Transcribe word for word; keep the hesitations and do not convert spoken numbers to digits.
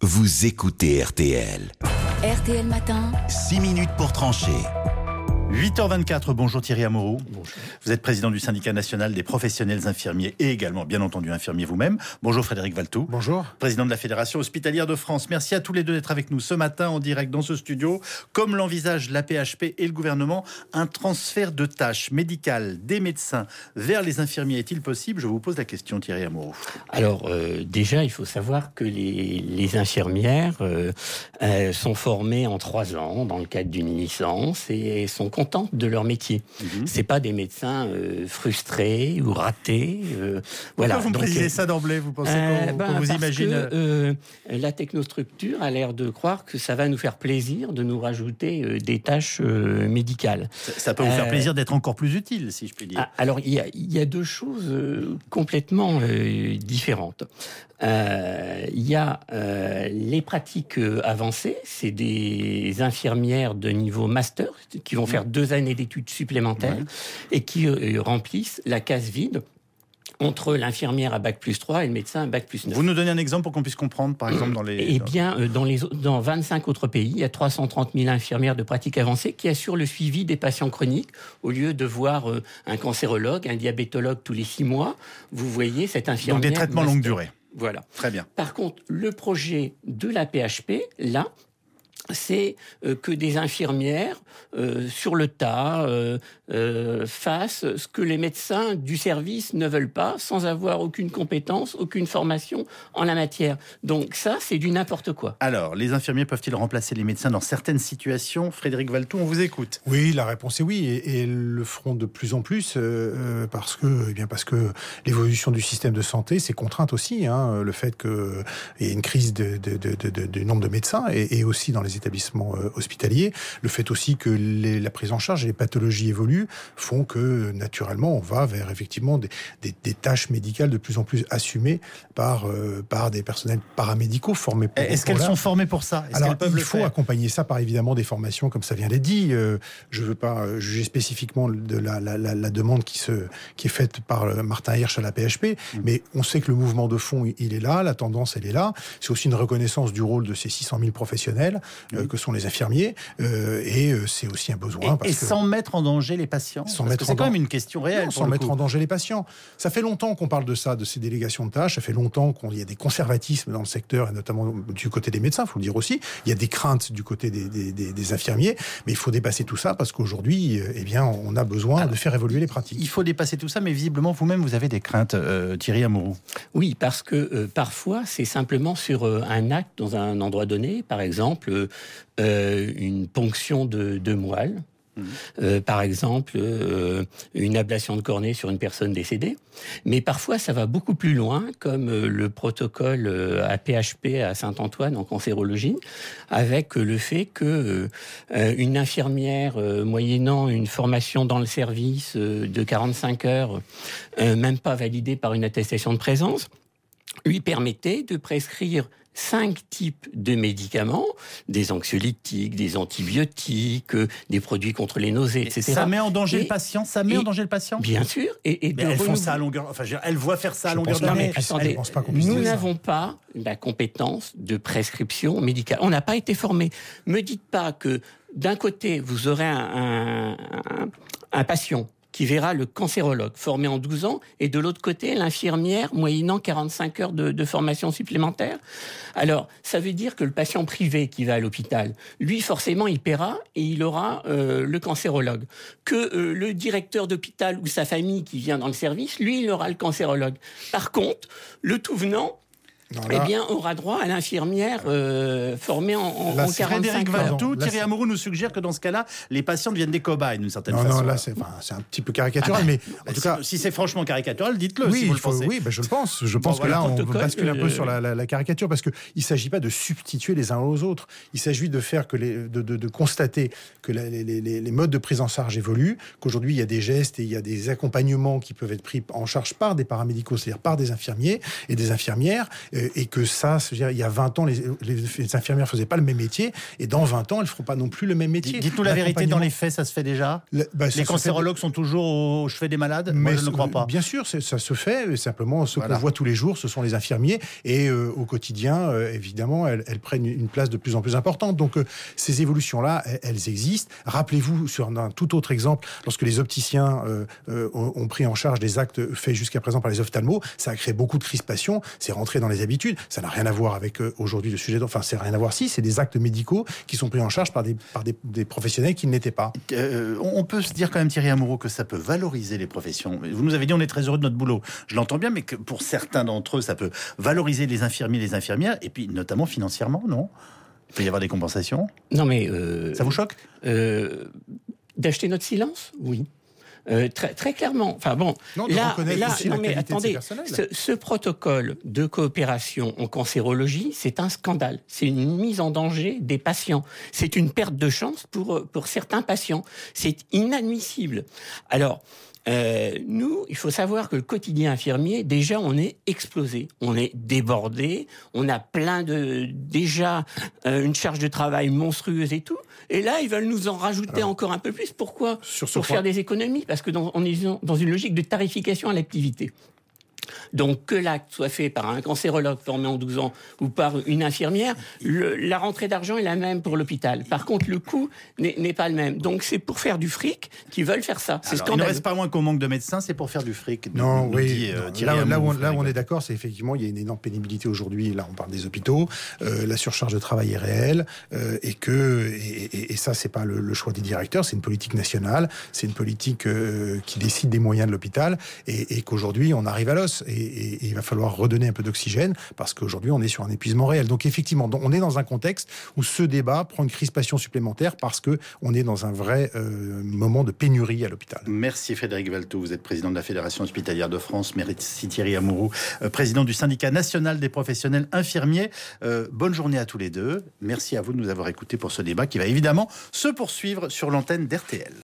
vous écoutez R T L. R T L Matin. six minutes pour trancher. huit heures vingt-quatre, bonjour Thierry Amouroux. Bonjour. Vous êtes président du syndicat national des professionnels infirmiers et également, bien entendu, infirmier vous-même. Bonjour Frédéric Valtou. Bonjour. Président de la Fédération hospitalière de France. Merci à tous les deux d'être avec nous ce matin en direct dans ce studio. Comme l'envisage l'A P H P et le gouvernement, un transfert de tâches médicales des médecins vers les infirmiers est-il possible? Je vous pose la question Thierry Amouroux. Alors euh, déjà, il faut savoir que les, les infirmières euh, euh, sont formées en trois ans dans le cadre d'une licence et sont contentes de leur métier. Mmh. C'est pas des médecins euh, frustrés ou ratés. Euh, voilà. Pourquoi vous me Donc, précisez ça d'emblée? Vous pensez euh, qu'on, ben, qu'on vous parce imagine que, euh, la technostructure a l'air de croire que ça va nous faire plaisir de nous rajouter euh, des tâches euh, médicales. Ça, ça peut vous faire euh, plaisir d'être encore plus utile, si je puis dire. Alors, il y a, il y a deux choses euh, complètement euh, différentes. Euh, il y a euh, les pratiques euh, avancées, c'est des infirmières de niveau master qui vont faire deux années d'études supplémentaires ouais. et qui euh, remplissent la case vide entre l'infirmière à bac plus trois et le médecin à bac plus neuf. Vous nous donnez un exemple pour qu'on puisse comprendre, par exemple, dans les... Eh bien, dans, les, dans vingt-cinq autres pays, il y a trois cent trente mille infirmières de pratique avancée qui assurent le suivi des patients chroniques. Au lieu de voir un cancérologue, un diabétologue tous les six mois, vous voyez cette infirmière... Donc des traitements longue durée. Voilà. Très bien. Par contre, le projet de l'A P H P, là, c'est euh, que des infirmières, euh, sur le tas, euh, euh, fassent ce que les médecins du service ne veulent pas, sans avoir aucune compétence, aucune formation en la matière. Donc ça, c'est du n'importe quoi. Alors, les infirmiers peuvent-ils remplacer les médecins dans certaines situations? Frédéric Valtou, on vous écoute. Oui, la réponse est oui, et, et le feront de plus en plus, euh, parce que, eh bien parce que l'évolution du système de santé, c'est contrainte aussi, hein, le fait qu'il y ait une crise de, de, de, de, de, du nombre de médecins, et, et aussi dans les établissements euh, hospitaliers, le fait aussi que les, la prise en charge et les pathologies évoluent font que naturellement on va vers effectivement des, des, des tâches médicales de plus en plus assumées par euh, par des personnels paramédicaux formés pour. Est-ce qu'elles sont formées pour ça? Est-ce Alors qu'elles peuvent il le faut faire accompagner ça par évidemment des formations comme ça vient d'être dit. Euh, je veux pas juger spécifiquement de la, la, la, la demande qui se qui est faite par Martin Hirsch à la P H P, mmh. mais on sait que le mouvement de fond il est là, la tendance elle est là. C'est aussi une reconnaissance du rôle de ces six cent mille professionnels euh, que sont les infirmiers, euh, et euh, c'est aussi un besoin. Et, parce et que, sans mettre en danger les patients. Sans parce mettre que c'est en quand dan... même une question réelle. Non, pour sans le mettre coup. en danger les patients. Ça fait longtemps qu'on parle de ça, de ces délégations de tâches. Ça fait longtemps qu'il y a des conservatismes dans le secteur, et notamment du côté des médecins, il faut le dire aussi. Il y a des craintes du côté des, des, des, des infirmiers, mais il faut dépasser tout ça parce qu'aujourd'hui, eh bien, on a besoin Alors, de faire évoluer les pratiques. Il faut dépasser tout ça, mais visiblement, vous-même, vous avez des craintes, euh, Thierry Amouroux. Oui, parce que euh, parfois, c'est simplement sur euh, un acte dans un endroit donné, par exemple, euh, une ponction de, de moelle. Euh, par exemple, euh, une ablation de cornée sur une personne décédée. Mais parfois, ça va beaucoup plus loin, comme euh, le protocole euh, A P H P à Saint-Antoine en cancérologie, avec euh, le fait que euh, une infirmière, euh, moyennant une formation dans le service euh, de quarante-cinq heures, euh, même pas validée par une attestation de présence, lui permettait de prescrire cinq types de médicaments, des anxiolytiques, des antibiotiques, des produits contre les nausées, et cetera. Ça met en danger et, le patient Ça met et, en danger le patient Bien sûr. Et, et mais elles font ça à longueur... Enfin, je veux dire, elles voient faire ça à je longueur d'année. Attendez, nous n'avons pas la compétence de prescription médicale. On n'a pas été formés. Me dites pas que d'un côté, vous aurez un, un, un, un patient qui verra le cancérologue formé en douze ans, et de l'autre côté, l'infirmière moyennant quarante-cinq heures de, de formation supplémentaire. Alors, ça veut dire que le patient privé qui va à l'hôpital, lui, forcément, il paiera et il aura euh, le cancérologue. Que euh, le directeur d'hôpital ou sa famille qui vient dans le service, lui, il aura le cancérologue. Par contre, le tout venant, Non, là... eh bien, aura droit à l'infirmière euh, formée en, en, là, en quarante-cinq Frédéric Valtou, là, Thierry Amouroux nous suggère que dans ce cas-là, les patients deviennent des cobayes d'une certaine non, façon. Non, là, c'est, enfin, c'est un petit peu caricatural, ah, mais en bah, tout si, cas... Si c'est franchement caricatural, dites-le, oui, si vous il faut, le pensez. Oui, ben, je le pense. Je pense bon, que voilà, là, on bascule un peu sur la, la, la caricature, parce qu'il ne s'agit pas de substituer les uns aux autres. Il s'agit de faire que les, de, de, de constater que la, les, les, les modes de prise en charge évoluent, qu'aujourd'hui, il y a des gestes et il y a des accompagnements qui peuvent être pris en charge par des paramédicaux, c'est-à-dire par des infirmiers et des infirmières, et que ça, je veux dire, il y a vingt ans, les, les, les infirmières faisaient pas le même métier, et dans vingt ans, elles feront pas non plus le même métier. Dites-nous la vérité, dans les faits, ça se fait déjà. Le, bah, les cancérologues fait... sont toujours au chevet des malades. Mais moi, je ne crois pas. Bien sûr, ça se fait. Simplement, ce voilà. qu'on voit tous les jours, ce sont les infirmiers, et euh, au quotidien, euh, évidemment, elles, elles prennent une place de plus en plus importante. Donc, euh, ces évolutions-là, elles, elles existent. Rappelez-vous, sur un tout autre exemple, lorsque les opticiens euh, euh, ont pris en charge des actes faits jusqu'à présent par les ophtalmos, ça a créé beaucoup de crispation. C'est rentré dans les habitudes. Ça n'a rien à voir avec euh, aujourd'hui le sujet. Enfin, c'est rien à voir. Si, c'est des actes médicaux qui sont pris en charge par des par des, des professionnels qui ne l'étaient pas. Euh, on peut se dire quand même, Thierry Amoureau, que ça peut valoriser les professions. Vous nous avez dit on est très heureux de notre boulot. Je l'entends bien, mais que pour certains d'entre eux, ça peut valoriser les infirmiers, les infirmières, et puis notamment financièrement, non ? Il peut y avoir des compensations ? Non, mais euh, ça vous choque ? euh, D'acheter notre silence ? Oui. Euh, très, très clairement. Enfin bon, non, là, là aussi non, la mais attendez, ce, ce protocole de coopération en cancérologie, c'est un scandale. C'est une mise en danger des patients. C'est une perte de chance pour pour certains patients. C'est inadmissible. Alors. Euh, nous, il faut savoir que le quotidien infirmier, déjà, on est explosé, on est débordé, on a plein de déjà euh, une charge de travail monstrueuse et tout. Et là, ils veulent nous en rajouter Alors, encore un peu plus. Pourquoi ? Pour point. faire des économies, parce que dans, on est dans une logique de tarification à l'activité. Donc, que l'acte soit fait par un cancérologue formé en douze ans ou par une infirmière, le, la rentrée d'argent est la même pour l'hôpital. Par contre, le coût n'est, n'est pas le même. Donc, c'est pour faire du fric qu'ils veulent faire ça. C'est Alors, scandaleux. Il ne reste pas moins qu'on manque de médecins, c'est pour faire du fric. Non, nous, oui. Nous dit, euh, là, là, où on, là où on est d'accord, c'est effectivement, il y a une énorme pénibilité aujourd'hui. Là, on parle des hôpitaux. Euh, la surcharge de travail est réelle. Euh, et que, et, et, et ça, c'est pas le, le choix des directeurs, c'est une politique nationale. C'est une politique euh, qui décide des moyens de l'hôpital. Et, et qu'aujourd'hui, on arrive à l'os. Et, et, et il va falloir redonner un peu d'oxygène parce qu'aujourd'hui, on est sur un épuisement réel. Donc, effectivement, on est dans un contexte où ce débat prend une crispation supplémentaire parce qu'on est dans un vrai euh, moment de pénurie à l'hôpital. Merci Frédéric Valteau. Vous êtes président de la Fédération hospitalière de France. Merci Thierry Amoureau, euh, président du syndicat national des professionnels infirmiers. Euh, bonne journée à tous les deux. Merci à vous de nous avoir écoutés pour ce débat qui va évidemment se poursuivre sur l'antenne d'R T L.